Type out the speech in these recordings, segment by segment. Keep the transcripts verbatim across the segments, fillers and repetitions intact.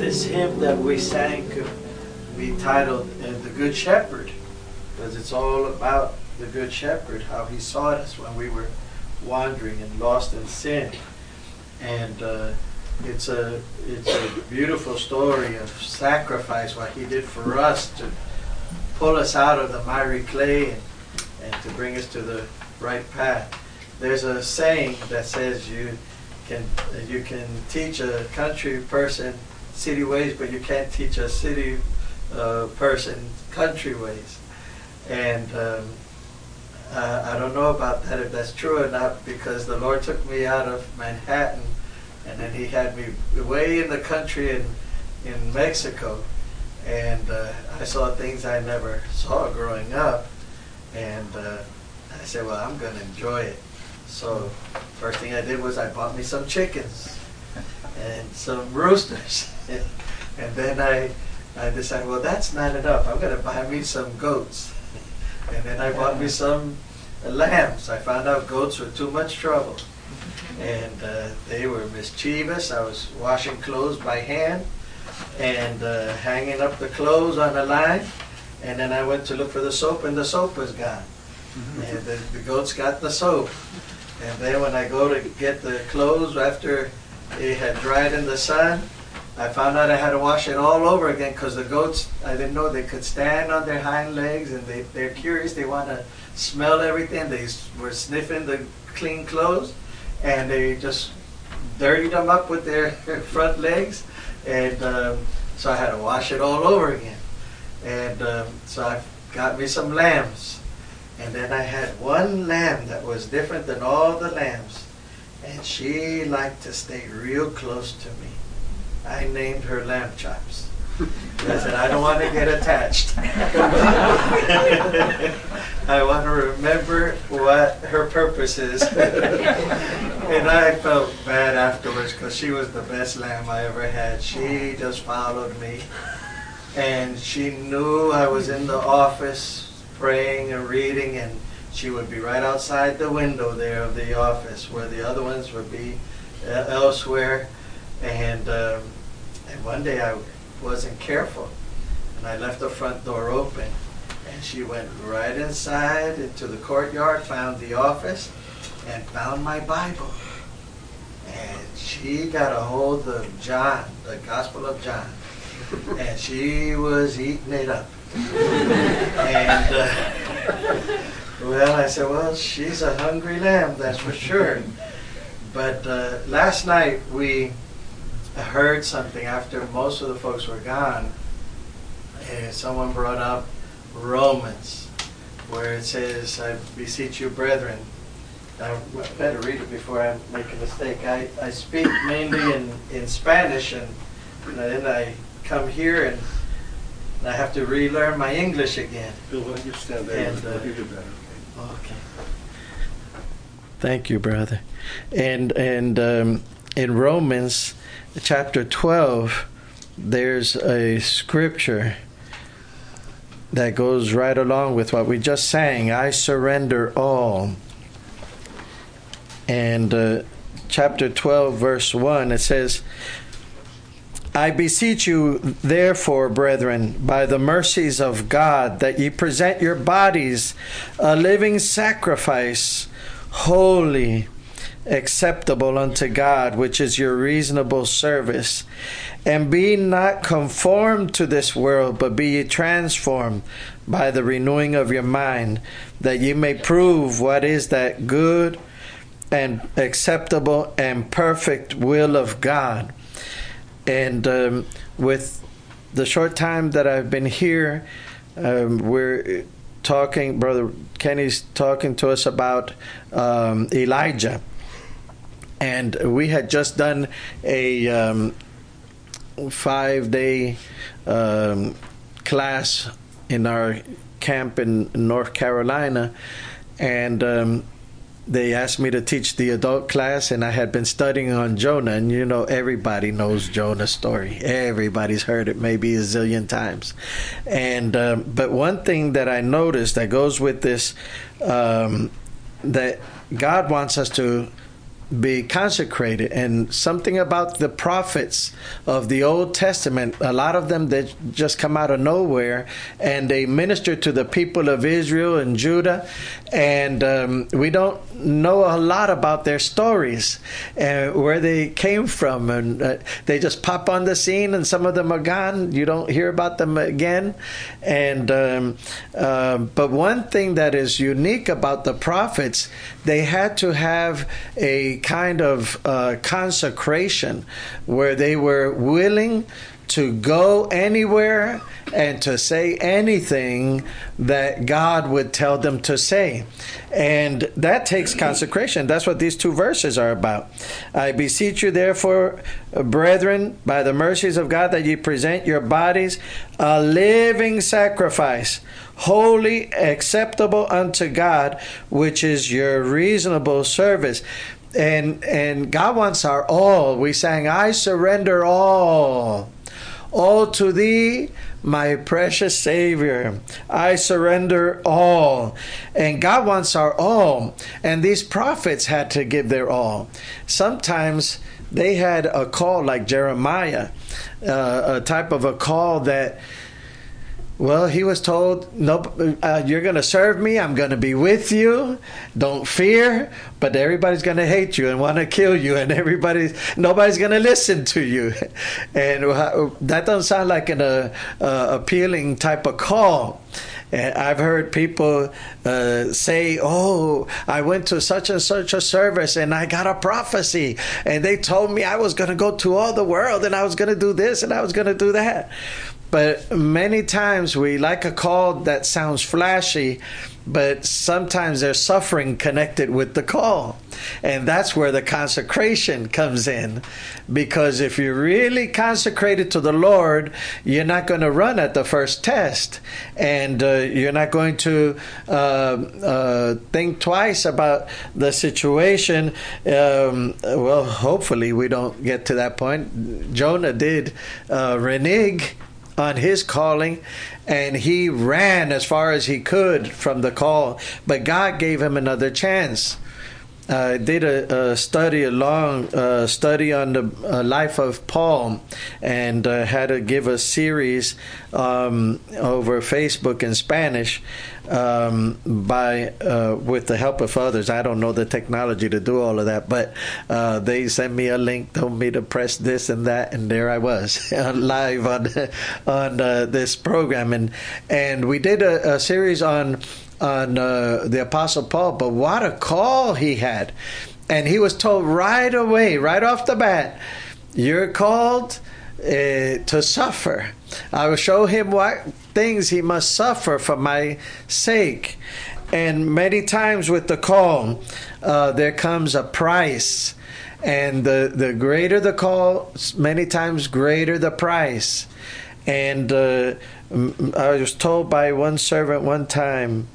this hymn that we sang could be titled uh, The Good Shepherd, because it's all about the Good Shepherd, how he sought us when we were wandering and lost in sin. And uh, it's a it's a beautiful story of sacrifice, what he did for us to pull us out of the miry clay and, and to bring us to the right path. There's a saying that says you can you can teach a country person city ways, but you can't teach a city uh, person country ways. And um, uh, I don't know about that, if that's true or not, because the Lord took me out of Manhattan, and then he had me way in the country in in Mexico, and uh, I saw things I never saw growing up, and uh, I said, well, I'm going to enjoy it. So first thing I did was I bought me some chickens and some roosters, and, and then I I decided, well, that's not enough. I'm going to buy me some goats, and then I bought me some uh, lambs. I found out goats were too much trouble, and uh, they were mischievous. I was washing clothes by hand and uh, hanging up the clothes on a line, and then I went to look for the soap, and the soap was gone. And the, the goats got the soap. And then when I go to get the clothes after it had dried in the sun, I found out I had to wash it all over again, because the goats, I didn't know they could stand on their hind legs, and they, they're curious. They want to smell everything. They were sniffing the clean clothes, and they just dirtied them up with their front legs. And um, so I had to wash it all over again. And um, so I got me some lambs. And then I had one lamb that was different than all the lambs. And she liked to stay real close to me. I named her Lamb Chops. I said, I don't want to get attached. I want to remember what her purpose is. And I felt bad afterwards, because she was the best lamb I ever had. She just followed me. And she knew I was in the office praying and reading, and she would be right outside the window there of the office, where the other ones would be uh, elsewhere. And um, and one day I wasn't careful, and I left the front door open, and she went right inside into the courtyard, found the office, and found my Bible. And she got a hold of John, the Gospel of John, and she was eating it up. And uh, well, I said, well, she's a hungry lamb, that's for sure. But uh, last night we heard something after most of the folks were gone. Uh, someone brought up Romans, where it says, I beseech you, brethren. I better read it before I make a mistake. I, I speak mainly in, in Spanish, and, and then I come here and I have to relearn my English again. Bill, why don't you stand there? And, uh, I'll give you better. Okay. Okay. Thank you, brother. And and um, in Romans chapter twelve, there's a scripture that goes right along with what we just sang. I surrender all. And uh, chapter twelve, verse one, it says, I beseech you, therefore, brethren, by the mercies of God, that ye present your bodies a living sacrifice, holy, acceptable unto God, which is your reasonable service. And be not conformed to this world, but be ye transformed by the renewing of your mind, that ye may prove what is that good and acceptable and perfect will of God. And um, with the short time that I've been here, um, we're talking, Brother Kenny's talking to us about um, Elijah. And we had just done a um, five-day um, class in our camp in North Carolina. And um, they asked me to teach the adult class, and I had been studying on Jonah. And you know, everybody knows Jonah's story. Everybody's heard it maybe a zillion times. And um, but one thing that I noticed that goes with this, um, that God wants us to be consecrated. And something about the prophets of the Old Testament, a lot of them that just come out of nowhere, and they minister to the people of Israel and Judah, and um, we don't know a lot about their stories and where they came from, and uh, they just pop on the scene, and some of them are gone. You don't hear about them again. And um, uh, but one thing that is unique about the prophets, they had to have a kind of uh, consecration where they were willing to go anywhere and to say anything that God would tell them to say. And that takes consecration. That's what these two verses are about. I beseech you, therefore, brethren, by the mercies of God, that ye present your bodies a living sacrifice, holy, acceptable unto God, which is your reasonable service. And and God wants our all. We sang, I surrender all. All to thee, my precious Savior. I surrender all. And God wants our all. And these prophets had to give their all. Sometimes they had a call like Jeremiah, uh, a type of a call that, well, he was told, nope, uh, you're going to serve me. I'm going to be with you. Don't fear. But everybody's going to hate you and want to kill you. And everybody, nobody's going to listen to you. And uh, that doesn't sound like an uh, uh, appealing type of call. And I've heard people uh, say, oh, I went to such and such a service and I got a prophecy. And they told me I was going to go to all the world and I was going to do this and I was going to do that. But many times we like a call that sounds flashy, but sometimes there's suffering connected with the call. And that's where the consecration comes in. Because if you're really consecrated to the Lord, you're not going to run at the first test. And uh, you're not going to uh, uh, think twice about the situation. Um, well, hopefully we don't get to that point. Jonah did uh, renege on his calling, and he ran as far as he could from the call, but God gave him another chance. I uh, did a, a study, a long uh, study on the uh, life of Paul, and uh, had to give a series um, over Facebook in Spanish um, by uh, with the help of others. I don't know the technology to do all of that, but uh, they sent me a link, told me to press this and that, and there I was live on on uh, this program, and and we did a, a series on. on uh, the Apostle Paul, but what a call he had. And he was told right away, right off the bat, you're called uh, to suffer. I will show him what things he must suffer for my sake. And many times with the call, uh, there comes a price. And the, the greater the call, many times greater the price. And uh, I was told by one servant one time,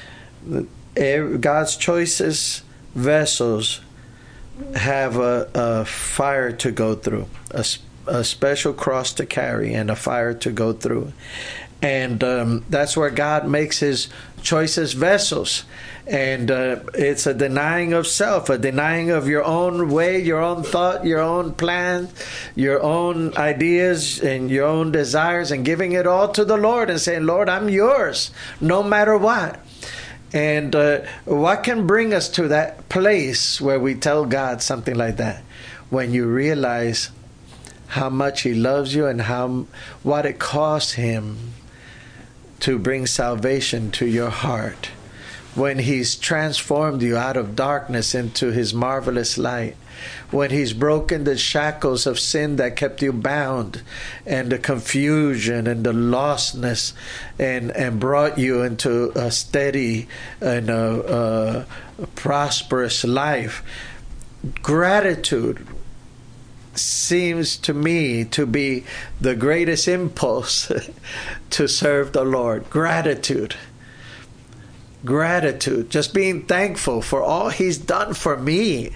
God's choicest vessels have a, a fire to go through, a, a special cross to carry and a fire to go through. And um, that's where God makes his choicest vessels. And uh, it's a denying of self, a denying of your own way, your own thought, your own plan, your own ideas and your own desires, and giving it all to the Lord and saying, Lord, I'm yours, no matter what. And uh, what can bring us to that place where we tell God something like that? When you realize how much he loves you and how what it cost him to bring salvation to your heart. When he's transformed you out of darkness into his marvelous light. When he's broken the shackles of sin that kept you bound, and the confusion and the lostness, and, and brought you into a steady and a, a prosperous life. Gratitude seems to me to be the greatest impulse to serve the Lord. Gratitude. Gratitude, just being thankful for all he's done for me.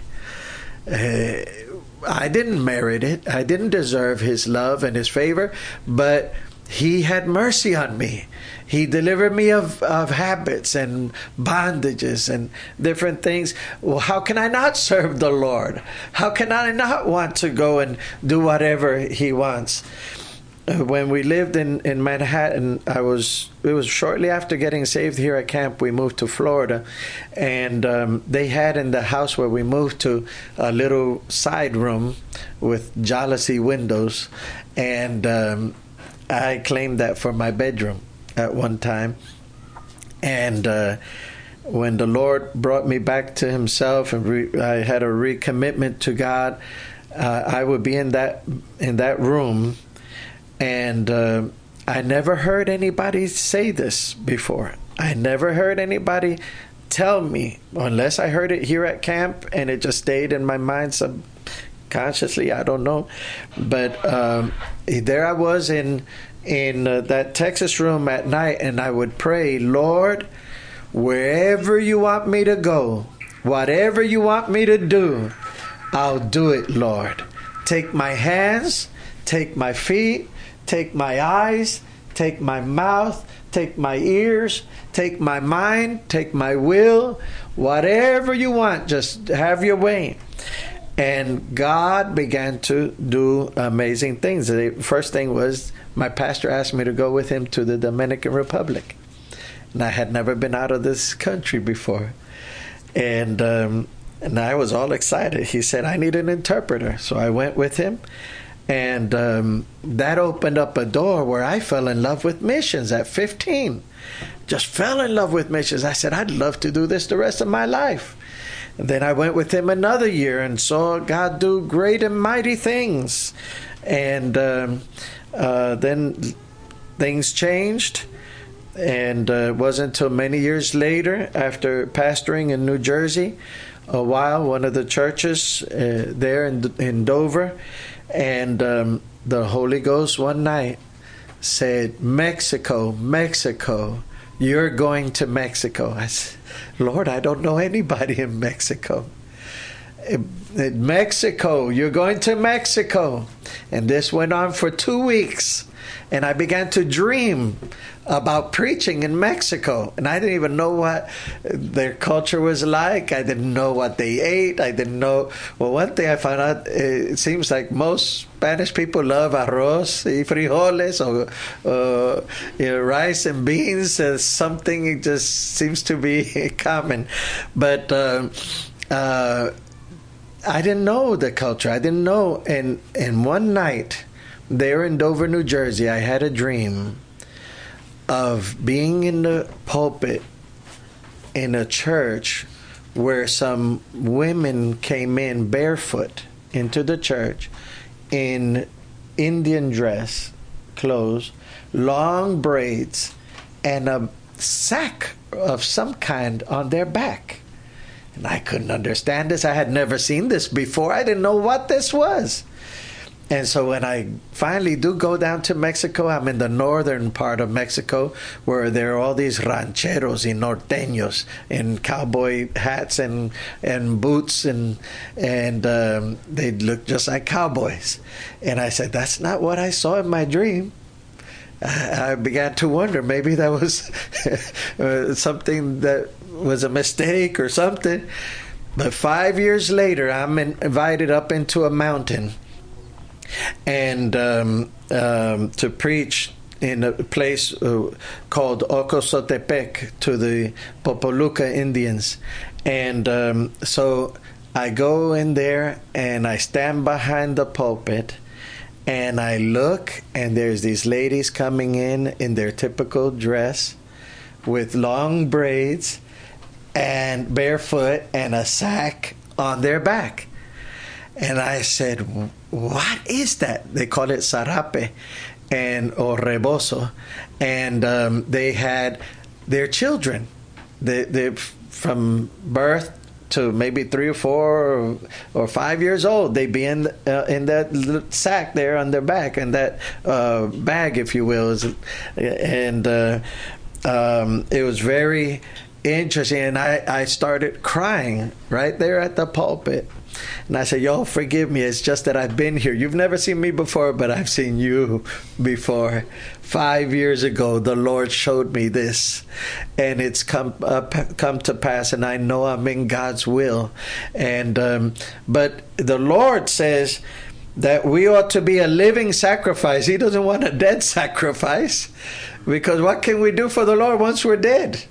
Uh, I didn't merit it. I didn't deserve his love and his favor, but He had mercy on me. He delivered me of, of habits and bondages and different things. Well, how can I not serve the Lord? How can I not want to go and do whatever He wants? When we lived in, in Manhattan, I was it was shortly after getting saved here at camp, we moved to Florida. And um, they had in the house where we moved to a little side room with jalousie windows. And um, I claimed that for my bedroom at one time. And uh, when the Lord brought me back to Himself and re- I had a recommitment to God, uh, I would be in that in that room. And uh, I never heard anybody say this before. I never heard anybody tell me, unless I heard it here at camp and it just stayed in my mind subconsciously, I don't know. But um, there I was in, in uh, that Texas room at night, and I would pray, Lord, wherever you want me to go, whatever you want me to do, I'll do it, Lord. Take my hands, take my feet, take my eyes, take my mouth, take my ears, take my mind, take my will, whatever you want, just have your way. And God began to do amazing things. The first thing was my pastor asked me to go with him to the Dominican Republic. And I had never been out of this country before. And um, and I was all excited. He said, I need an interpreter. So I went with him. And um, that opened up a door where I fell in love with missions at fifteen. Just fell in love with missions. I said, I'd love to do this the rest of my life. And then I went with him another year and saw God do great and mighty things. And um, uh, then things changed. And uh, it wasn't until many years later, after pastoring in New Jersey, a while, one of the churches uh, there in, in Dover, and um, the Holy Ghost one night said, Mexico, Mexico, you're going to Mexico. I said, Lord, I don't know anybody in Mexico. In Mexico, you're going to Mexico. And this went on for two weeks. And I began to dream about preaching in Mexico. And I didn't even know what their culture was like. I didn't know what they ate. I didn't know. Well, one thing I found out, it seems like most Spanish people love arroz y frijoles, or uh, you know, rice and beans. Uh, something it just seems to be common. But uh, uh, I didn't know the culture. I didn't know. And, and one night, there in Dover, New Jersey, I had a dream of being in the pulpit in a church where some women came in barefoot into the church in Indian dress, clothes, long braids, and a sack of some kind on their back. And I couldn't understand this. I had never seen this before. I didn't know what this was. And so when I finally do go down to Mexico, I'm in the northern part of Mexico where there are all these rancheros y norteños in cowboy hats and, and boots, and and um, they look just like cowboys. And I said, that's not what I saw in my dream. I, I began to wonder, maybe that was something that was a mistake or something. But five years later, I'm in, invited up into a mountain and um, um, to preach in a place uh, called Ocosotepec to the Popoluca Indians. And um, so I go in there and I stand behind the pulpit and I look, and there's these ladies coming in in their typical dress with long braids and barefoot and a sack on their back. And I said, what is that? They call it sarape and or rebozo. And um, they had their children. They, they from birth to maybe three or four or, or five years old. They'd be in, uh, in that little sack there on their back, and that uh, bag, if you will. Is, and uh, um, it was very interesting. And I, I started crying right there at the pulpit. And I said, y'all forgive me. It's just that I've been here. You've never seen me before, but I've seen you before. Five years ago, the Lord showed me this, and it's come uh, come to pass, and I know I'm in God's will. And um, but the Lord says that we ought to be a living sacrifice. He doesn't want a dead sacrifice, because what can we do for the Lord once we're dead?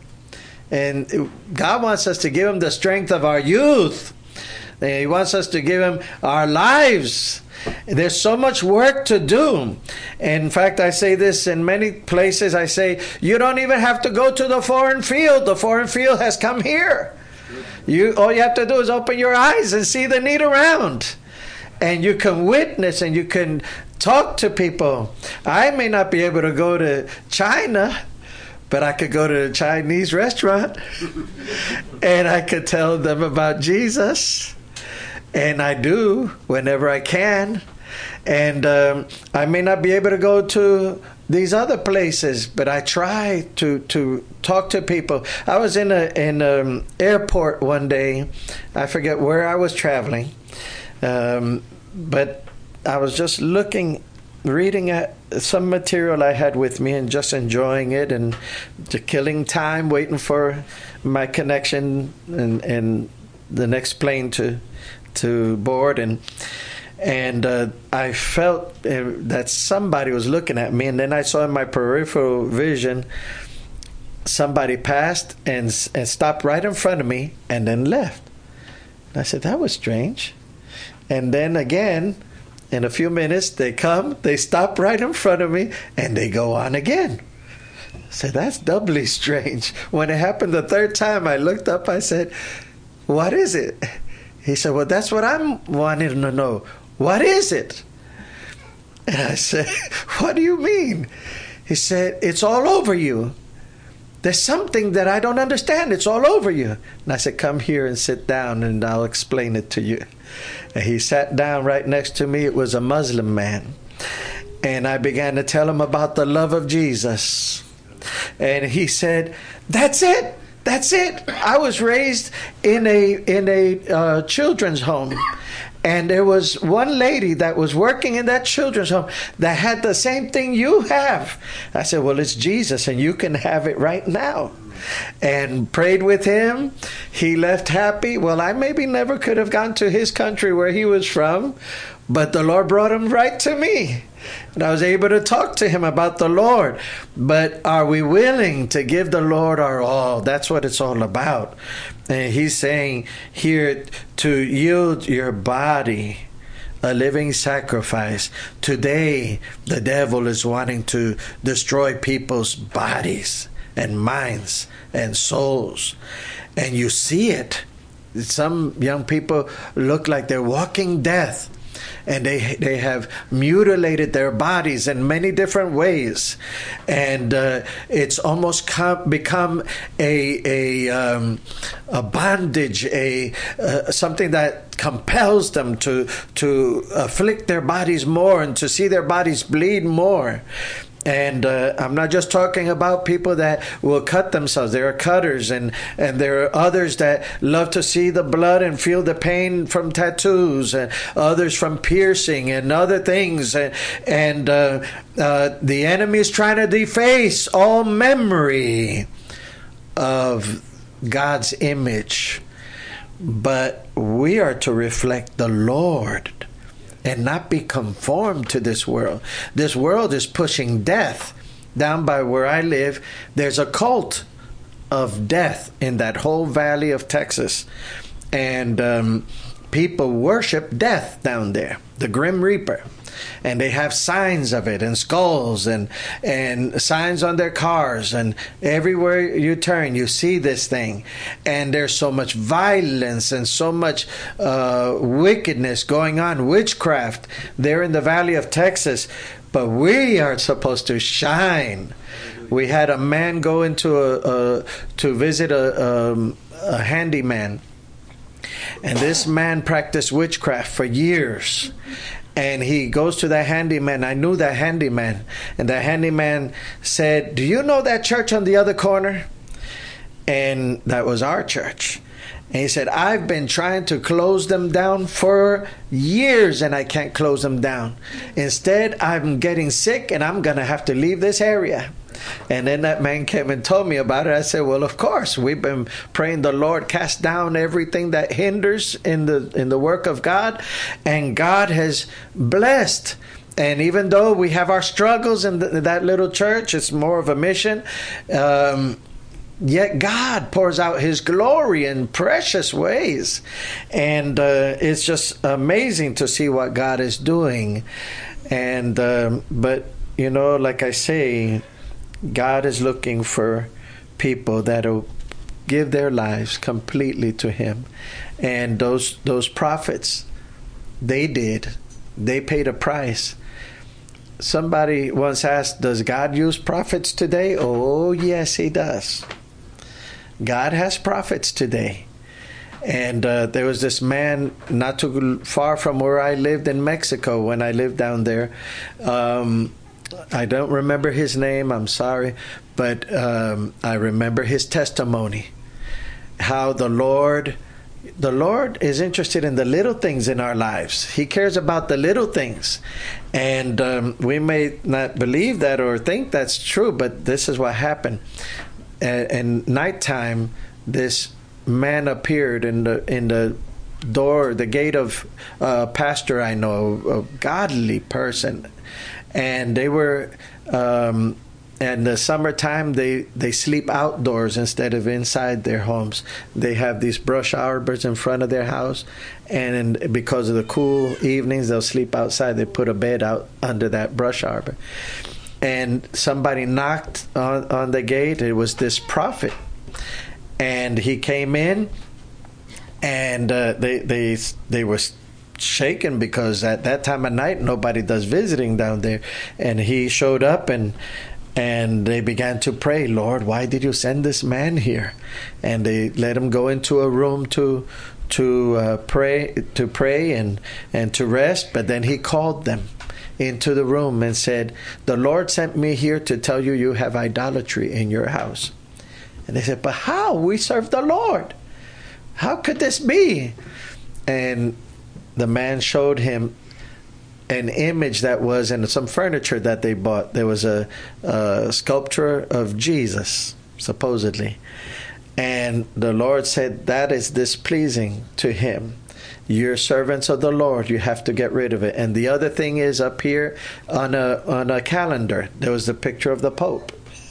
And God wants us to give Him the strength of our youth. He wants us to give Him our lives. There's so much work to do. In fact, I say this in many places. I say, you don't even have to go to the foreign field. The foreign field has come here. You, all you have to do is open your eyes and see the need around. And you can witness and you can talk to people. I may not be able to go to China, but I could go to a Chinese restaurant and I could tell them about Jesus. And I do whenever I can. And um, I may not be able to go to these other places, but I try to, to talk to people. I was in a in an airport one day. I forget where I was traveling. Um, but I was just looking, reading at some material I had with me and just enjoying it and just killing time, waiting for my connection and, and the next plane to to board. And and uh, I felt uh, that somebody was looking at me, and then I saw in my peripheral vision somebody passed and, and stopped right in front of me and then left. And I said, that was strange. And then again, in a few minutes, they come, they stop right in front of me, and they go on again. I said, that's doubly strange. When it happened the third time, I looked up, I said, what is it? He said, well, that's what I'm wanting to know. What is it? And I said, what do you mean? He said, it's all over you. There's something that I don't understand. It's all over you. And I said, come here and sit down and I'll explain it to you. And he sat down right next to me. It was a Muslim man. And I began to tell him about the love of Jesus. And he said, that's it. That's it. I was raised in a in a uh, children's home. And there was one lady that was working in that children's home that had the same thing you have. I said, well, it's Jesus, and you can have it right now. And prayed with him. He left happy. Well, I maybe never could have gone to his country where he was from, but the Lord brought him right to me. And I was able to talk to him about the Lord. But are we willing to give the Lord our all? That's what it's all about. And he's saying here to yield your body a living sacrifice. Today, the devil is wanting to destroy people's bodies and minds and souls. And you see it. Some young people look like they're walking death. And they they have mutilated their bodies in many different ways, and uh, it's almost com- become a a um, a bondage, a uh, something that compels them to to afflict their bodies more and to see their bodies bleed more. And uh, I'm not just talking about people that will cut themselves. There are cutters, and, and there are others that love to see the blood and feel the pain from tattoos, and others from piercing and other things. And, and uh, uh, the enemy is trying to deface all memory of God's image. But we are to reflect the Lord and not be conformed to this world. This world is pushing death. Down by where I live, there's a cult of death in that whole valley of Texas. And um, people worship death down there, the Grim Reaper. And they have signs of it, and skulls, and and signs on their cars, and everywhere you turn you see this thing. And there's so much violence and so much uh, wickedness going on, witchcraft there in the valley of Texas. But we are supposed to shine. We had a man go into a, a to visit a, um, a handyman, and this man practiced witchcraft for years. And he goes to that handyman. I knew that handyman. And the handyman said, do you know that church on the other corner? And that was our church. And he said, I've been trying to close them down for years and I can't close them down. Instead, I'm getting sick and I'm going to have to leave this area. And then that man came and told me about it. I said, well, of course, we've been praying the Lord cast down everything that hinders in the in the work of God. And God has blessed. And even though we have our struggles in the, that little church, it's more of a mission. Um, yet God pours out his glory in precious ways. And uh, it's just amazing to see what God is doing. And um, but, you know, like I say, God is looking for people that will give their lives completely to him. And those those prophets, they did. They paid a price. Somebody once asked, does God use prophets today? Oh, yes, he does. God has prophets today. And uh, there was this man not too far from where I lived in Mexico when I lived down there. Um, I don't remember his name, I'm sorry, but um, I remember his testimony. How the Lord, the Lord is interested in the little things in our lives. He cares about the little things. And um, we may not believe that or think that's true, but this is what happened. At, at nighttime, this man appeared in the in the door, the gate of a pastor I know, a godly person. And they were, um, in the summertime, they, they sleep outdoors instead of inside their homes. They have these brush arbors in front of their house. And in, because of the cool evenings, they'll sleep outside. They put a bed out under that brush arbor. And somebody knocked on, on the gate. It was this prophet. And he came in, and uh, they, they, they were shaken because at that time of night nobody does visiting down there. And he showed up, and and they began to pray, Lord, why did you send this man here? And they let him go into a room to to uh, pray to pray and and to rest. But then he called them into the room and said, the Lord sent me here to tell you you have idolatry in your house. And they said, but how? We serve the Lord. How could this be? And the man showed him an image that was in some furniture that they bought. There was a, a sculpture of Jesus, supposedly. And the Lord said, that is displeasing to him. You're servants of the Lord. You have to get rid of it. And the other thing is up here on a, on a calendar, there was the picture of the Pope.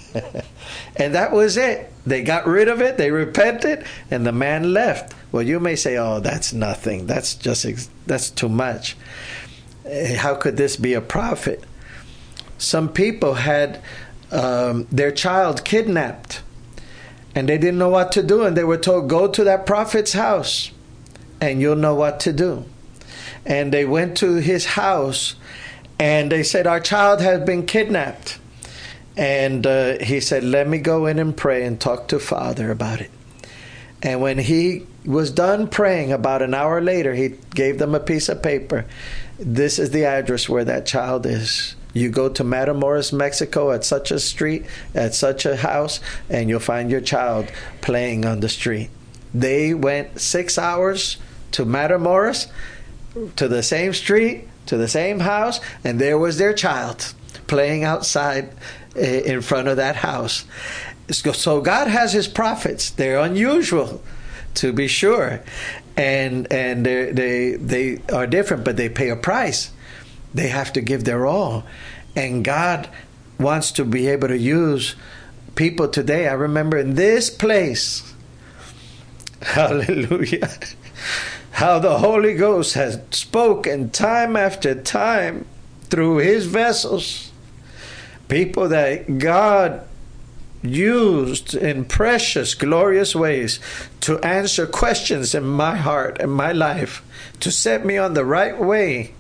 And that was it. They got rid of it. They repented, and the man left. Well, you may say, oh, that's nothing. That's just, that's too much. How could this be a prophet? Some people had um, their child kidnapped, and they didn't know what to do. And they were told, go to that prophet's house, and you'll know what to do. And they went to his house, and they said, our child has been kidnapped. And uh, he said, let me go in and pray and talk to Father about it. And when he was done praying, about an hour later, he gave them a piece of paper. This is the address where that child is. You go to Matamoros, Mexico, at such a street, at such a house, and you'll find your child playing on the street. They went six hours to Matamoros, to the same street, to the same house, and there was their child playing outside in front of that house. So God has his prophets. They're unusual, to be sure, and and they they they are different, but they pay a price. They have to give their all, and God wants to be able to use people today. I remember in this place, hallelujah, how the Holy Ghost has spoken time after time through his vessels. People that God used in precious, glorious ways to answer questions in my heart and my life, to set me on the right way,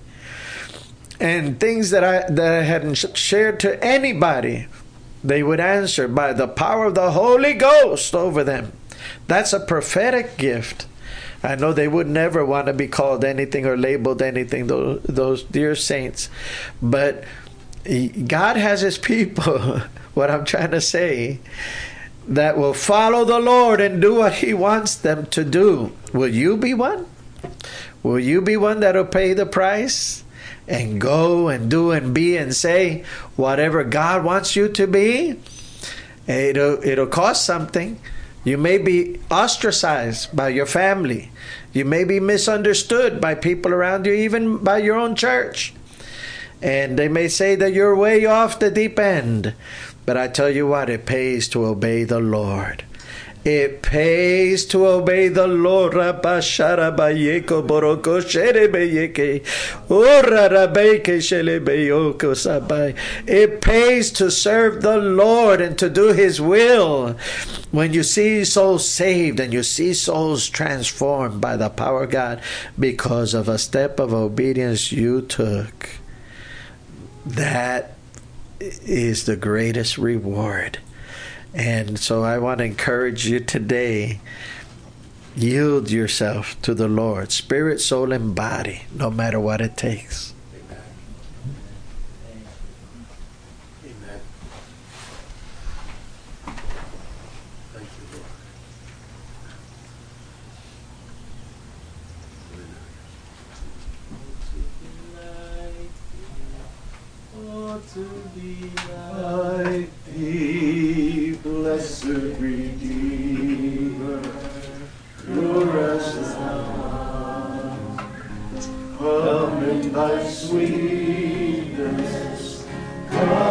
and things that I that I hadn't shared to anybody, they would answer by the power of the Holy Ghost over them. That's a prophetic gift. I know they would never want to be called anything or labeled anything, those, those dear saints, but God has his people. What I'm trying to say, that will follow the Lord and do what He wants them to do. Will you be one? Will you be one that will pay the price and go and do and be and say whatever God wants you to be? It'll, it'll cost something. You may be ostracized by your family. You may be misunderstood by people around you, even by your own church. And they may say that you're way off the deep end. But I tell you what, it pays to obey the Lord. It pays to obey the Lord. It pays to serve the Lord and to do His will. When you see souls saved and you see souls transformed by the power of God because of a step of obedience you took, that is the greatest reward. And so I want to encourage you today, yield yourself to the Lord, spirit, soul, and body, no matter what it takes. Amen. Thank you, Lord. To be like Thee, blessed Redeemer, glorious Lamb, come in Thy sweetness, come.